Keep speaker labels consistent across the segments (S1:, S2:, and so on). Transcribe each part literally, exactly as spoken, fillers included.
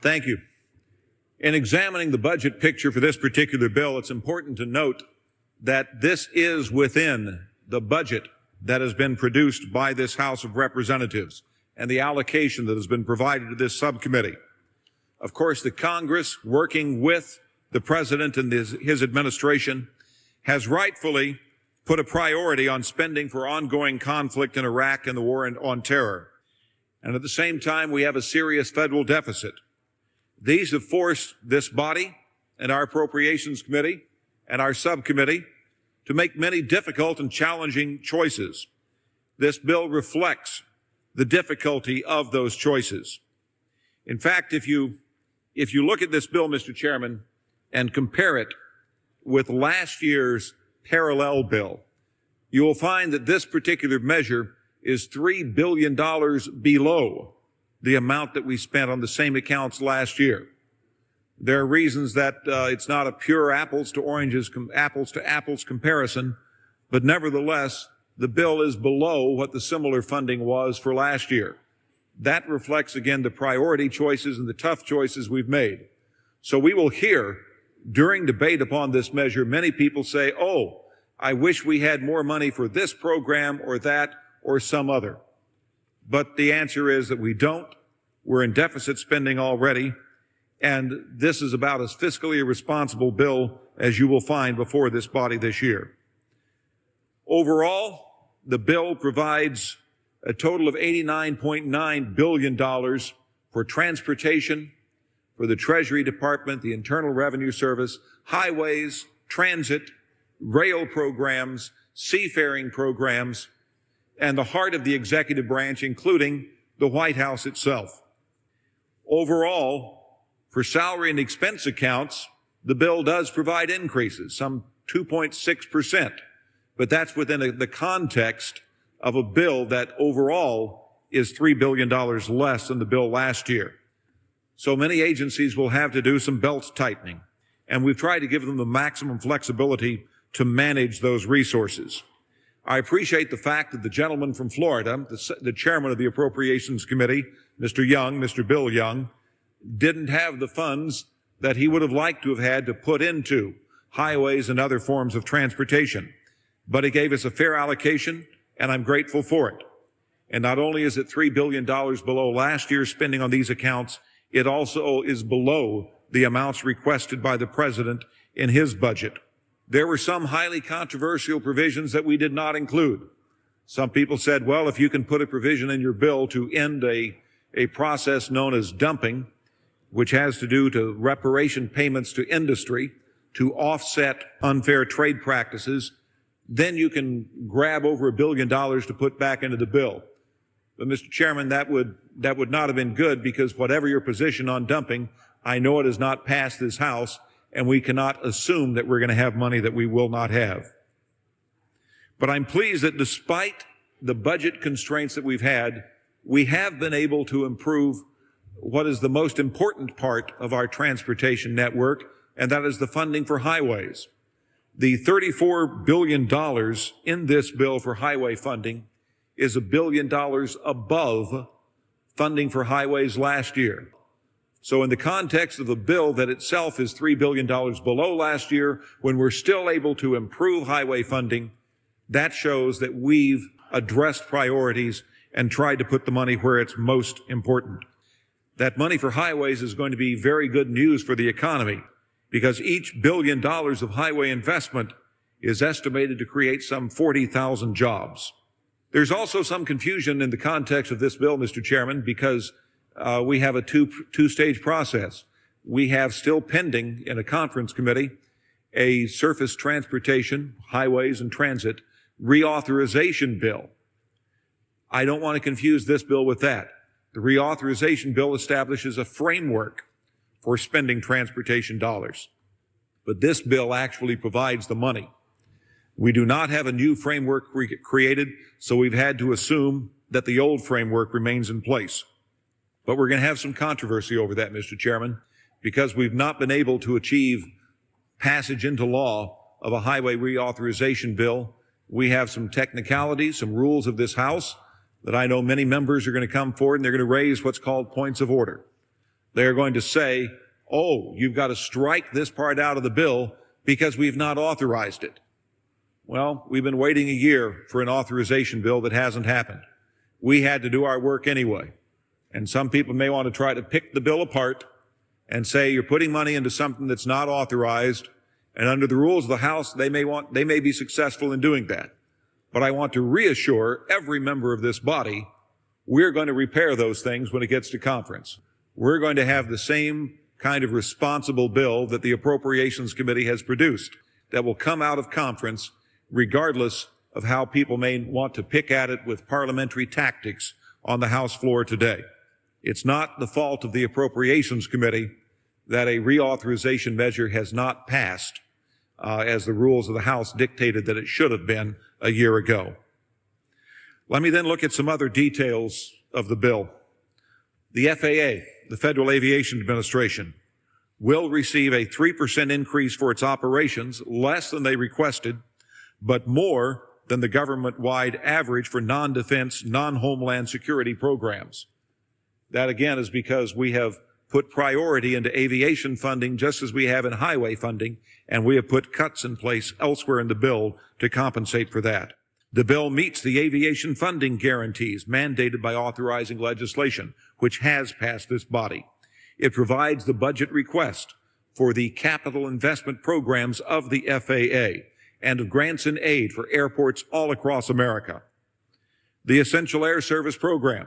S1: Thank you. In examining the budget picture for this particular bill, it's important to note that this is within the budget that has been produced by this House of Representatives and the allocation that has been provided to this subcommittee. Of course, the Congress, working with the President and his, his administration, has rightfully put a priority on spending for ongoing conflict in Iraq and the war on terror. And at the same time, we have a serious federal deficit. These have forced this body and our Appropriations Committee and our subcommittee to make many difficult and challenging choices. This bill reflects the difficulty of those choices. In fact, if you, if you look at this bill, Mister Chairman, and compare it with last year's parallel bill, you will find that this particular measure is three billion dollars below the amount that we spent on the same accounts last year. There are reasons that uh, it's not a pure apples to oranges, com- apples to apples comparison, but nevertheless, the bill is below what the similar funding was for last year. That reflects, again, the priority choices and the tough choices we've made. So we will hear during debate upon this measure many people say, oh, I wish we had more money for this program or that or some other. But the answer is that we don't. We're in deficit spending already, and this is about as fiscally irresponsible bill as you will find before this body this year. Overall, the bill provides a total of eighty-nine point nine billion dollars for transportation, for the Treasury Department, the Internal Revenue Service, highways, transit, rail programs, seafaring programs, and the heart of the executive branch, including the White House itself. Overall, for salary and expense accounts, the bill does provide increases, some two point six percent, but that's within a, the context of a bill that overall is three billion dollars less than the bill last year. So many agencies will have to do some belt tightening, and we've tried to give them the maximum flexibility to manage those resources. I appreciate the fact that the gentleman from Florida, the, the chairman of the Appropriations Committee, Mister Young, Mister Bill Young, didn't have the funds that he would have liked to have had to put into highways and other forms of transportation. But he gave us a fair allocation, and I'm grateful for it. And not only is it three billion dollars below last year's spending on these accounts, it also is below the amounts requested by the President in his budget. There were some highly controversial provisions that we did not include. Some people said, well, if you can put a provision in your bill to end a, a process known as dumping, which has to do to reparation payments to industry to offset unfair trade practices, then you can grab over a billion dollars to put back into the bill. But Mister Chairman, that would, that would not have been good, because whatever your position on dumping, I know it has not passed this House, and we cannot assume that we're going to have money that we will not have. But I'm pleased that despite the budget constraints that we've had, we have been able to improve what is the most important part of our transportation network, and that is the funding for highways. The thirty-four billion dollars in this bill for highway funding is a billion dollars above funding for highways last year. So in the context of the bill that itself is three billion dollars below last year, when we're still able to improve highway funding, that shows that we've addressed priorities and tried to put the money where it's most important. That money for highways is going to be very good news for the economy, because each billion dollars of highway investment is estimated to create some forty thousand jobs. There's also some confusion in the context of this bill, Mister Chairman, because Uh, we have a two, two-stage process. We have still pending in a conference committee a surface transportation, highways and transit reauthorization bill. I don't want to confuse this bill with that. The reauthorization bill establishes a framework for spending transportation dollars. But this bill actually provides the money. We do not have a new framework cre- created, so we've had to assume that the old framework remains in place. But we're going to have some controversy over that, Mister Chairman, because we've not been able to achieve passage into law of a highway reauthorization bill. We have some technicalities, some rules of this House that I know many members are going to come forward and they're going to raise what's called points of order. They're going to say, oh, you've got to strike this part out of the bill because we've not authorized it. Well, we've been waiting a year for an authorization bill that hasn't happened. We had to do our work anyway. And some people may want to try to pick the bill apart and say you're putting money into something that's not authorized, and under the rules of the House, they may want, they may be successful in doing that. But I want to reassure every member of this body, we're going to repair those things when it gets to conference. We're going to have the same kind of responsible bill that the Appropriations Committee has produced that will come out of conference regardless of how people may want to pick at it with parliamentary tactics on the House floor today. It's not the fault of the Appropriations Committee that a reauthorization measure has not passed uh, as the rules of the House dictated that it should have been a year ago. Let me then look at some other details of the bill. The F A A, the Federal Aviation Administration, will receive a three percent increase for its operations, less than they requested, but more than the government-wide average for non-defense, non-homeland security programs. That, again, is because we have put priority into aviation funding just as we have in highway funding, and we have put cuts in place elsewhere in the bill to compensate for that. The bill meets the aviation funding guarantees mandated by authorizing legislation, which has passed this body. It provides the budget request for the capital investment programs of the F A A and of grants and aid for airports all across America. The Essential Air Service Program,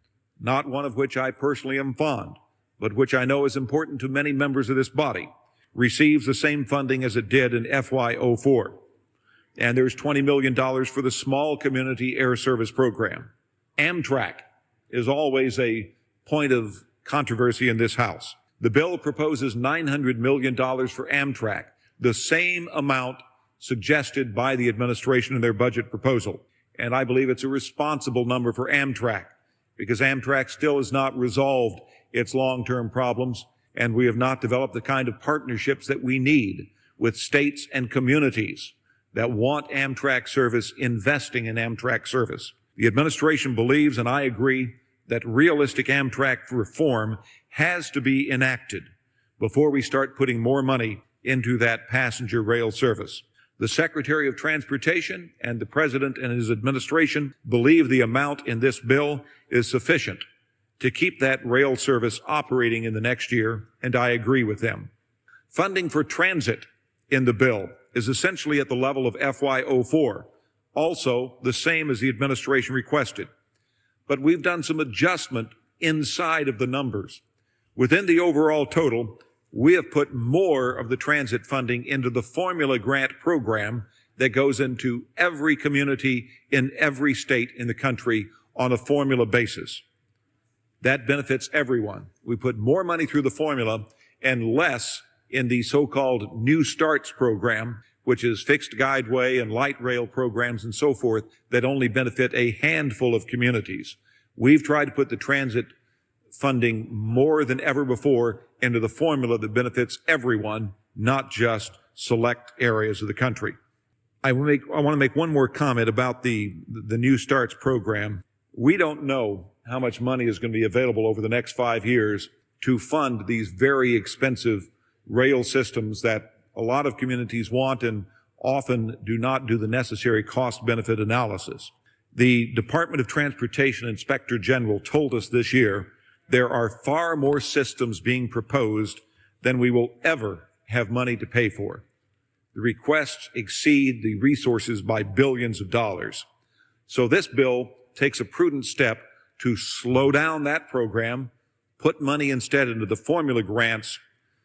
S1: not one of which I personally am fond, but which I know is important to many members of this body, receives the same funding as it did in F Y oh four. And there's twenty million dollars for the Small Community Air Service Program. Amtrak is always a point of controversy in this House. The bill proposes nine hundred million dollars for Amtrak, the same amount suggested by the administration in their budget proposal. And I believe it's a responsible number for Amtrak, because Amtrak still has not resolved its long-term problems, and we have not developed the kind of partnerships that we need with states and communities that want Amtrak service investing in Amtrak service. The administration believes, and I agree, that realistic Amtrak reform has to be enacted before we start putting more money into that passenger rail service. The Secretary of Transportation and the President and his administration believe the amount in this bill is sufficient to keep that rail service operating in the next year, and I agree with them. Funding for transit in the bill is essentially at the level of F Y oh four, also the same as the administration requested. But we've done some adjustment inside of the numbers. Within the overall total, we have put more of the transit funding into the formula grant program that goes into every community in every state in the country on a formula basis. That benefits everyone. We put more money through the formula and less in the so-called New Starts program, which is fixed guideway and light rail programs and so forth that only benefit a handful of communities. We've tried to put the transit funding more than ever before into the formula that benefits everyone, not just select areas of the country. I, will make, I want to make one more comment about the, the New Starts program. We don't know how much money is going to be available over the next five years to fund these very expensive rail systems that a lot of communities want and often do not do the necessary cost-benefit analysis. The Department of Transportation Inspector General told us this year there are far more systems being proposed than we will ever have money to pay for. The requests exceed the resources by billions of dollars. So this bill takes a prudent step to slow down that program, put money instead into the formula grants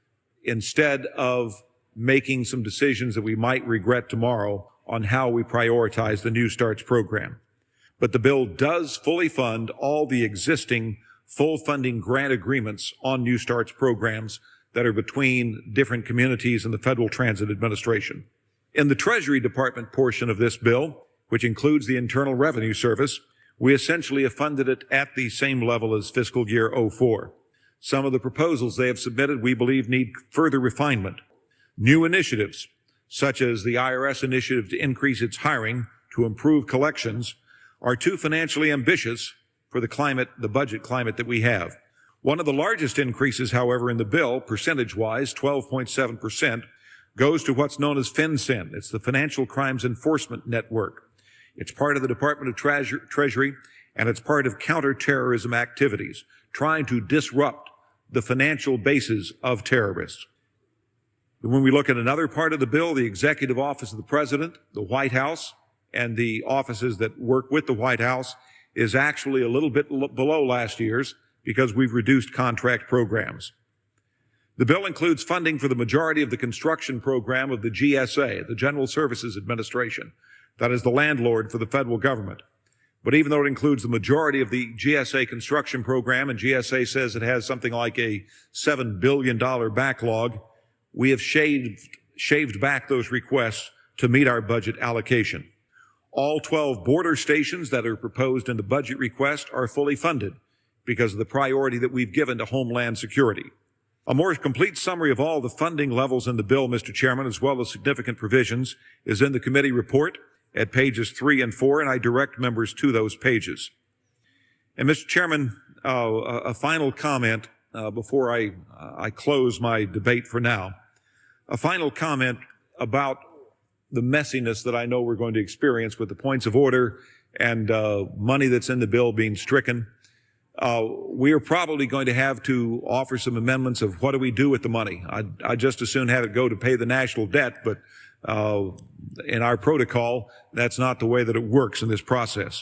S1: instead of making some decisions that we might regret tomorrow on how we prioritize the New Starts program. But the bill does fully fund all the existing full funding grant agreements on New Starts programs that are between different communities and the Federal Transit Administration. In the Treasury Department portion of this bill, which includes the Internal Revenue Service, we essentially have funded it at the same level as fiscal year oh four. Some of the proposals they have submitted we believe need further refinement. New initiatives, such as the I R S initiative to increase its hiring to improve collections, are too financially ambitious for the climate, the budget climate that we have. One of the largest increases, however, in the bill, percentage-wise, twelve point seven percent, goes to what's known as FinCEN. It's the Financial Crimes Enforcement Network. It's part of the Department of Treasure, Treasury, and it's part of counterterrorism activities, trying to disrupt the financial bases of terrorists. When we look at another part of the bill, the Executive Office of the President, the White House, and the offices that work with the White House is actually a little bit below last year's because we've reduced contract programs. The bill includes funding for the majority of the construction program of the G S A, the General Services Administration, that is the landlord for the federal government. But even though it includes the majority of the G S A construction program, and G S A says it has something like a seven billion dollars backlog, we have shaved, shaved back those requests to meet our budget allocation. All twelve border stations that are proposed in the budget request are fully funded because of the priority that we've given to Homeland Security. A more complete summary of all the funding levels in the bill, Mister Chairman, as well as significant provisions, is in the committee report at pages three and four, and I direct members to those pages. And Mister Chairman, uh, a final comment uh, before I, uh, I close my debate for now. A final comment about the messiness that I know we're going to experience with the points of order and uh, money that's in the bill being stricken. Uh, we are probably going to have to offer some amendments of what do we do with the money. I'd, I'd just as soon have it go to pay the national debt, but uh, in our protocol, that's not the way that it works in this process.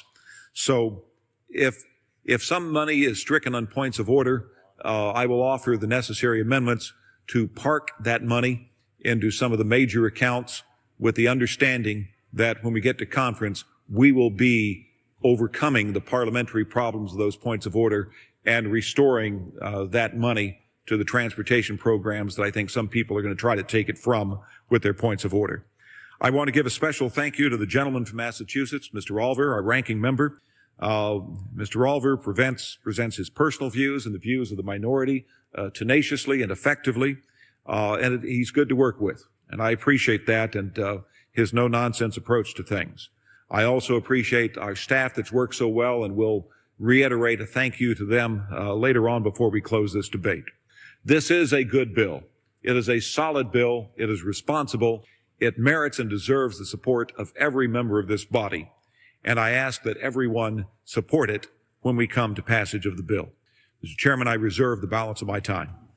S1: So if if some money is stricken on points of order, uh, I will offer the necessary amendments to park that money into some of the major accounts with the understanding that when we get to conference, we will be overcoming the parliamentary problems of those points of order and restoring uh, that money to the transportation programs that I think some people are going to try to take it from with their points of order. I want to give a special thank you to the gentleman from Massachusetts, Mister Olver, our ranking member. Uh, Mister Olver presents, presents his personal views and the views of the minority uh, tenaciously and effectively, uh, and it, he's good to work with. And I appreciate that and uh, his no-nonsense approach to things. I also appreciate our staff that's worked so well, and will reiterate a thank you to them uh, later on before we close this debate. This is a good bill. It is a solid bill. It is responsible. It merits and deserves the support of every member of this body. And I ask that everyone support it when we come to passage of the bill. Mister Chairman, I reserve the balance of my time.